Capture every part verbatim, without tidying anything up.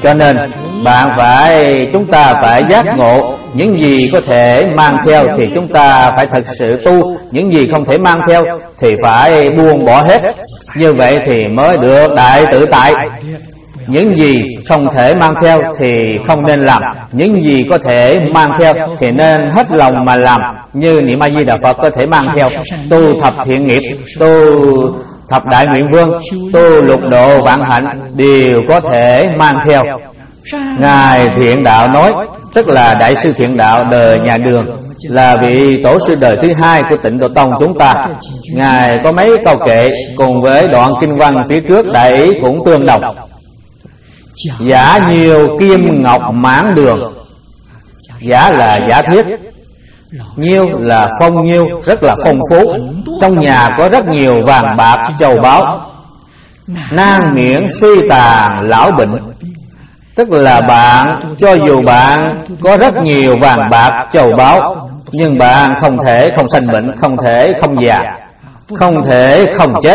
Cho nên bạn phải chúng ta phải giác ngộ, những gì có thể mang theo thì chúng ta phải thật sự tu, những gì không thể mang theo thì phải buông bỏ hết. Như vậy thì mới được đại tự tại. Những gì không thể mang theo thì không nên làm, những gì có thể mang theo thì nên hết lòng mà làm. Như niệm A Di Đà Phật có thể mang theo tu thập thiện nghiệp, tu thập đại nguyện vương, tu lục độ vạn hạnh đều có thể mang theo. Ngài Thiện Đạo nói, tức là Đại sư Thiện Đạo đời nhà Đường, là vị tổ sư đời thứ hai của Tịnh Độ Tông chúng ta. Ngài có mấy câu kệ cùng với đoạn kinh văn phía trước đại ý cũng tương đồng. Giả nhiều kim ngọc mãn đường. Giả là giả thuyết, nhiêu là phong nhiêu, rất là phong phú. Trong nhà có rất nhiều vàng bạc châu báu. Nan miễn suy tàn lão bệnh. Tức là bạn, cho dù bạn có rất nhiều vàng bạc châu báu, nhưng bạn không thể không sanh bệnh, không thể không già, không thể không chết.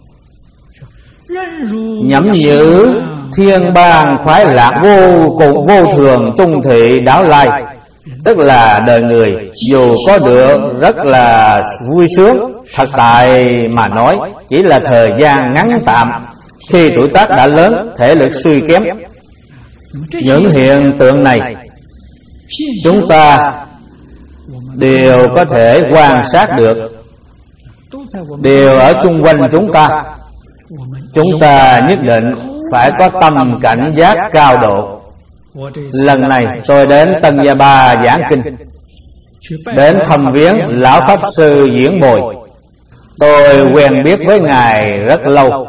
Nhẫm giữ thiên bang khoái lạc vô cùng vô thường trung thị đáo lai. Tức là đời người dù có được rất là vui sướng, thật tại mà nói chỉ là thời gian ngắn tạm. Khi tuổi tác đã lớn, thể lực suy kém. Những hiện tượng này chúng ta đều có thể quan sát được, đều ở chung quanh chúng ta. Chúng ta nhất định phải có tâm cảnh giác cao độ. Lần này tôi đến Tân Gia Ba giảng kinh, đến thăm viếng lão pháp sư Diễn Bồi. Tôi quen biết với ngài rất lâu,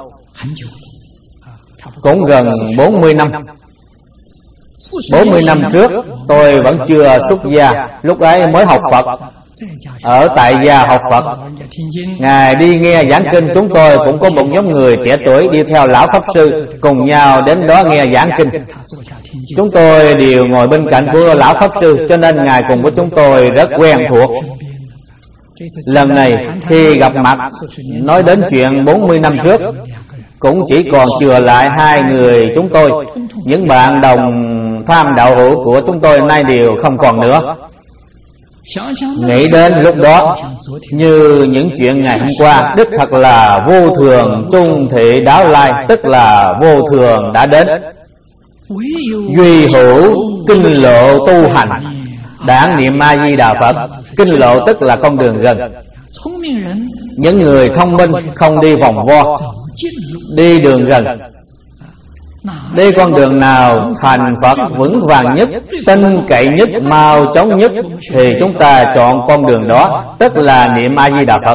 cũng gần bốn mươi năm. Bốn mươi năm trước tôi vẫn chưa xuất gia, lúc ấy mới học Phật, ở tại gia học Phật. Ngài đi nghe giảng kinh, chúng tôi cũng có một nhóm người trẻ tuổi đi theo lão pháp sư, cùng nhau đến đó nghe giảng kinh. Chúng tôi đều ngồi bên cạnh của lão pháp sư, cho nên ngài cùng với chúng tôi rất quen thuộc. Lần này khi gặp mặt, nói đến chuyện bốn mươi năm trước, cũng chỉ còn chừa lại hai người chúng tôi. Những bạn đồng tham đạo hữu của chúng tôi nay đều không còn nữa. Nghĩ đến lúc đó như những chuyện ngày hôm qua, đích thật là vô thường trung thị đáo lai, tức là vô thường đã đến. Duy hữu kinh lộ tu hành, đảng niệm A Di Đà Phật. Kinh lộ tức là con đường gần. Những người thông minh không đi vòng vo, đi đường gần. Đi con đường nào thành Phật vững vàng nhất, tin cậy nhất, mau chóng nhất, thì chúng ta chọn con đường đó, tức là niệm A Di Đà Phật.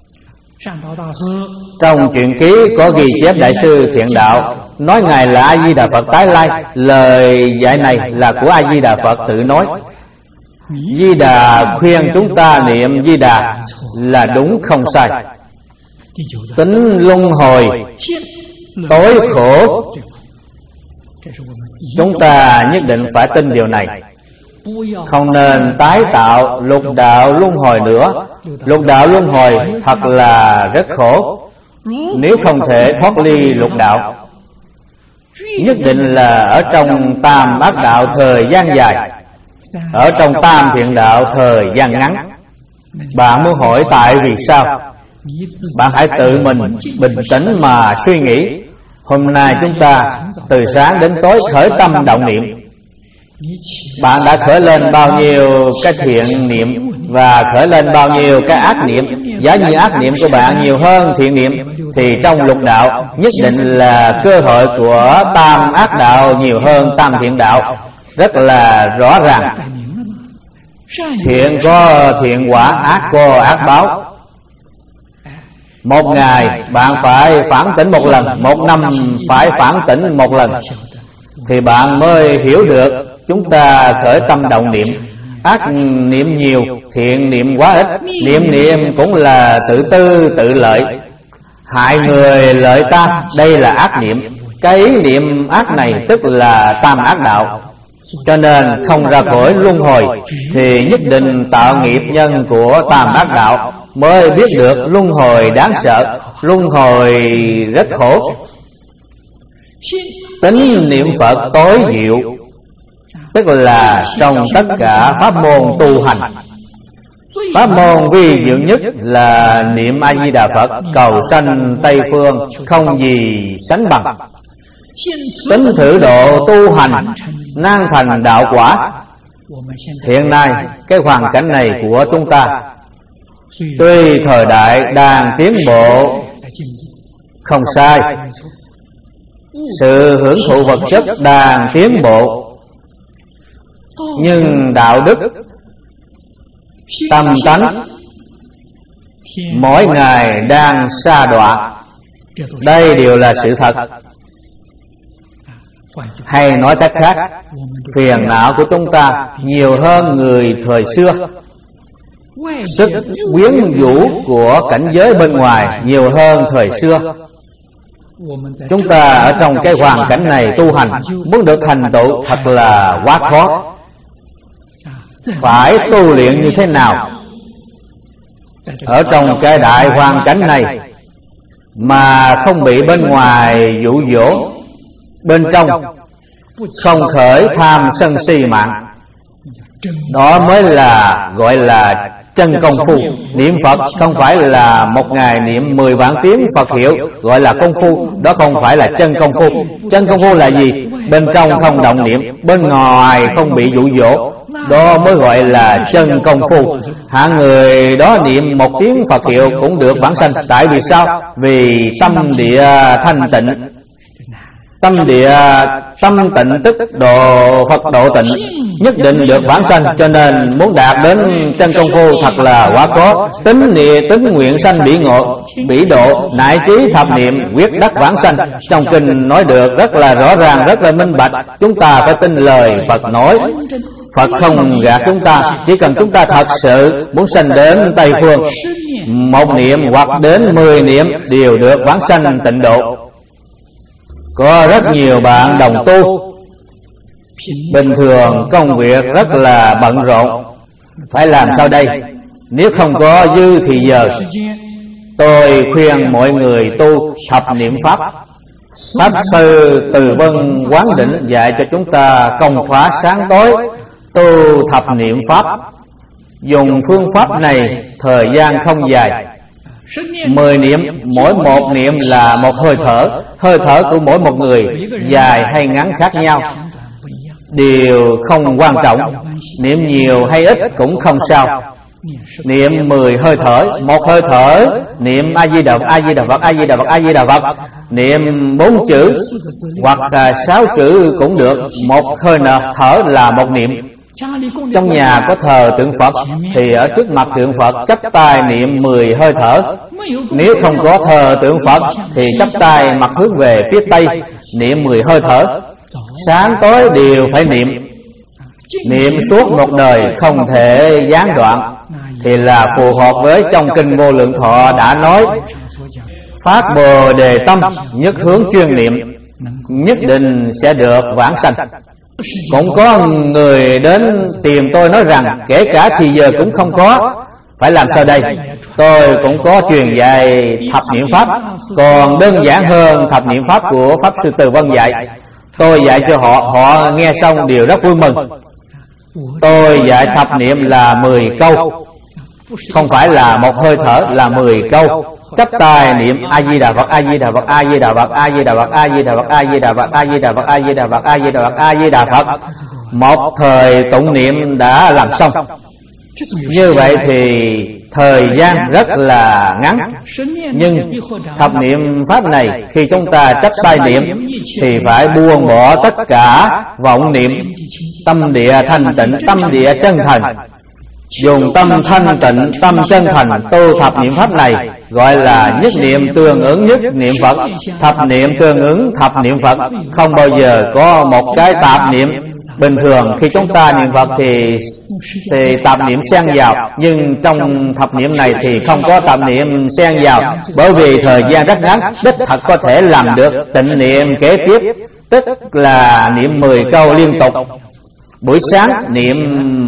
Trong truyện ký có ghi chép Đại sư Thiện Đạo nói ngài là A Di Đà Phật tái lai. Lời dạy này là của A Di Đà Phật tự nói. Di Đà khuyên chúng ta niệm Di Đà là đúng không sai. Tính luân hồi tối khổ, chúng ta nhất định phải tin điều này. Không nên tái tạo lục đạo luân hồi nữa. Lục đạo luân hồi thật là rất khổ. Nếu không thể thoát ly lục đạo, nhất định là ở trong tam ác đạo thời gian dài, ở trong tam thiện đạo thời gian ngắn. Bạn muốn hỏi tại vì sao? Bạn hãy tự mình bình tĩnh mà suy nghĩ. Hôm nay chúng ta từ sáng đến tối khởi tâm động niệm, bạn đã khởi lên bao nhiêu cái thiện niệm và khởi lên bao nhiêu cái ác niệm. Giả như ác niệm của bạn nhiều hơn thiện niệm, thì trong lục đạo nhất định là cơ hội của tam ác đạo nhiều hơn tam thiện đạo, rất là rõ ràng. Thiện có thiện quả, ác có ác báo. Một ngày bạn phải phản tỉnh một lần, một năm phải phản tỉnh một lần, thì bạn mới hiểu được chúng ta khởi tâm động niệm. Ác niệm nhiều, thiện niệm quá ít. Niệm niệm cũng là tự tư tự lợi, hại người lợi ta. Đây là ác niệm. Cái ý niệm ác này tức là tam ác đạo. Cho nên không ra khỏi luân hồi thì nhất định tạo nghiệp nhân của tam ác đạo, mới biết được luân hồi đáng sợ, luân hồi rất khổ. Tính niệm Phật tối diệu, tức là trong tất cả pháp môn tu hành, pháp môn vi diệu nhất là niệm A Di Đà Phật, cầu sanh Tây phương không gì sánh bằng. Tính thử độ tu hành nan thành đạo quả. Hiện nay cái hoàn cảnh này của chúng ta, tuy thời đại đang tiến bộ không sai, sự hưởng thụ vật chất đang tiến bộ, nhưng đạo đức, tâm tánh mỗi ngày đang sa đọa. Đây đều là sự thật. Hay nói cách khác, phiền não của chúng ta nhiều hơn người thời xưa. Sức quyến rũ của cảnh giới bên ngoài nhiều hơn thời xưa. Chúng ta ở trong cái hoàn cảnh này tu hành, muốn được thành tựu thật là quá khó. Phải tu luyện như thế nào ở trong cái đại hoàn cảnh này mà không bị bên ngoài dụ dỗ, bên trong không khởi tham sân si mạng? Đó mới là gọi là chân công phu. Niệm Phật không phải là một ngày niệm mười vạn tiếng Phật hiệu gọi là công phu. Đó không phải là chân công phu. Chân công phu là gì? Bên trong không động niệm, bên ngoài không bị dụ dỗ, đó mới gọi là chân công phu. Hạng người đó niệm một tiếng Phật hiệu cũng được vãng sanh. Tại vì sao? Vì tâm địa thanh tịnh. Tâm địa tâm tịnh tức độ Phật độ tịnh, nhất định được vãng sanh. Cho nên muốn đạt đến chân công phu thật là quá khó. Tính niệm tính nguyện sanh bỉ ngộ bỉ độ, nại trí thập niệm quyết đắc vãng sanh. Trong kinh nói được rất là rõ ràng, rất là minh bạch. Chúng ta phải tin lời Phật nói. Phật không gạt chúng ta. Chỉ cần chúng ta thật sự muốn sanh đến Tây phương, một niệm hoặc đến mười niệm đều được vãng sanh tịnh độ. Có rất nhiều bạn đồng tu bình thường công việc rất là bận rộn, phải làm sao đây? Nếu không có dư thì giờ, tôi khuyên mọi người tu thập niệm Pháp. Pháp Sư Từ Vân Quán Định dạy cho chúng ta công khóa sáng tối tu thập niệm Pháp. Dùng phương pháp này thời gian không dài, mười niệm, mỗi một niệm là một hơi thở. Hơi thở của mỗi một người dài hay ngắn khác nhau, điều không quan trọng. Niệm nhiều hay ít cũng không sao. Niệm mười hơi thở, một hơi thở niệm A Di Đà Phật, A Di Đà Phật, A Di Đà Phật, A Di Đà Phật. Niệm bốn chữ hoặc sáu chữ cũng được. Một hơi thở là một niệm. Trong nhà có thờ tượng Phật thì ở trước mặt tượng Phật chắp tay niệm mười hơi thở. Nếu không có thờ tượng Phật thì chắp tay mặt hướng về phía Tây niệm mười hơi thở. Sáng tối đều phải niệm. Niệm suốt một đời không thể gián đoạn, thì là phù hợp với trong kinh Vô Lượng Thọ đã nói: phát Bồ Đề tâm, nhất hướng chuyên niệm, nhất định sẽ được vãng sanh. Cũng có người đến tìm tôi nói rằng kể cả thì giờ cũng không có, phải làm sao đây? Tôi cũng có truyền dạy thập niệm Pháp, còn đơn giản hơn thập niệm Pháp của Pháp Sư Từ Vân dạy. Tôi dạy cho họ, họ nghe xong đều rất vui mừng. Tôi dạy thập niệm là mười câu, không phải là một hơi thở, là mười câu. Chắp tay niệm A Di Đà Phật, A Di Đà Phật, A Di Đà Phật, A Di Đà Phật, A Di Đà Phật, A Di Đà Phật, A Di Đà Phật, A Di Đà Phật, A Di Đà Phật, A Di Đà Phật. Một thời tụng niệm đã làm xong. Như vậy thì thời gian rất là ngắn. Nhưng thập niệm Pháp này khi chúng ta chắp tay niệm thì phải buông bỏ tất cả vọng niệm, tâm địa thanh tịnh, tâm địa chân thành. Dùng tâm thanh tịnh, tâm chân thành tu thập niệm Pháp này, gọi là nhất niệm tương ứng nhất niệm Phật, thập niệm tương ứng thập niệm Phật. Không bao giờ có một cái tạp niệm. Bình thường khi chúng ta niệm Phật thì thì tạp niệm xen vào, nhưng trong thập niệm này thì không có tạp niệm xen vào, bởi vì thời gian rất ngắn, đích thật có thể làm được tịnh niệm kế tiếp, tức là niệm mười câu liên tục. Buổi sáng niệm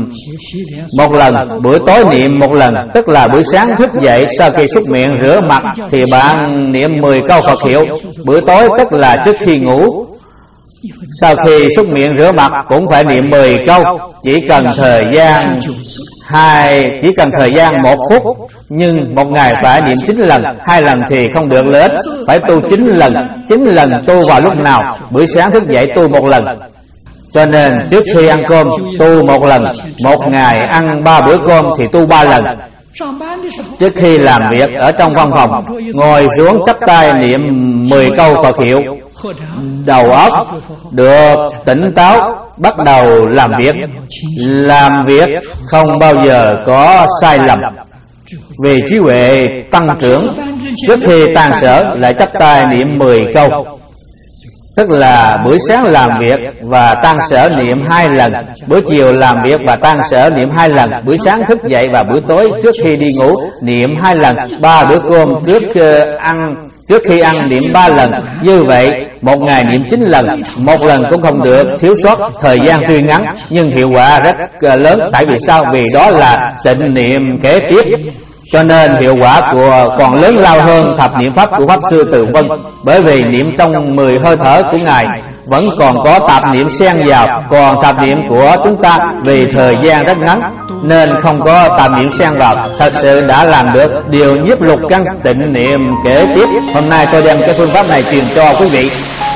một lần, buổi tối niệm một lần. Tức là buổi sáng thức dậy sau khi súc miệng rửa mặt thì bạn niệm mười câu Phật hiệu. Buổi tối tức là trước khi ngủ Sau khi súc miệng rửa mặt cũng phải niệm mười câu. Chỉ cần thời gian hai chỉ cần thời gian một phút, nhưng một ngày phải niệm chín lần. Hai lần thì không được lợi ích, phải tu chín lần. Chín lần tu vào lúc nào? Buổi sáng thức dậy tu một lần. Cho nên trước khi ăn cơm tu một lần. Một ngày ăn ba bữa cơm thì tu ba lần. Trước khi làm việc ở trong văn phòng, ngồi xuống chắp tay niệm mười câu Phật hiệu. Đầu óc được tỉnh táo, bắt đầu làm việc. Làm việc không bao giờ có sai lầm, vì trí huệ tăng trưởng. Trước khi tan sở lại chắp tay niệm mười câu. Tức là buổi sáng làm việc và tan sở niệm hai lần, buổi chiều làm việc và tan sở niệm hai lần, buổi sáng thức dậy và buổi tối trước khi đi ngủ niệm hai lần, ba bữa cơm trước uh, ăn trước khi ăn niệm ba lần. Như vậy một ngày niệm chín lần, một lần cũng không được thiếu sót. Thời gian tuy ngắn nhưng hiệu quả rất uh, lớn. Tại vì sao? Vì đó là tịnh niệm kế tiếp, cho nên hiệu quả của còn lớn lao hơn thập niệm pháp của Pháp Sư Từ Vân. Bởi vì niệm trong mười hơi thở của Ngài vẫn còn có tạp niệm xen vào. Còn tạp niệm của chúng ta vì thời gian rất ngắn nên không có tạp niệm xen vào. Thật sự đã làm được điều nhiếp lục căn tịnh niệm kế tiếp. Hôm nay tôi đem cái phương pháp này truyền cho quý vị.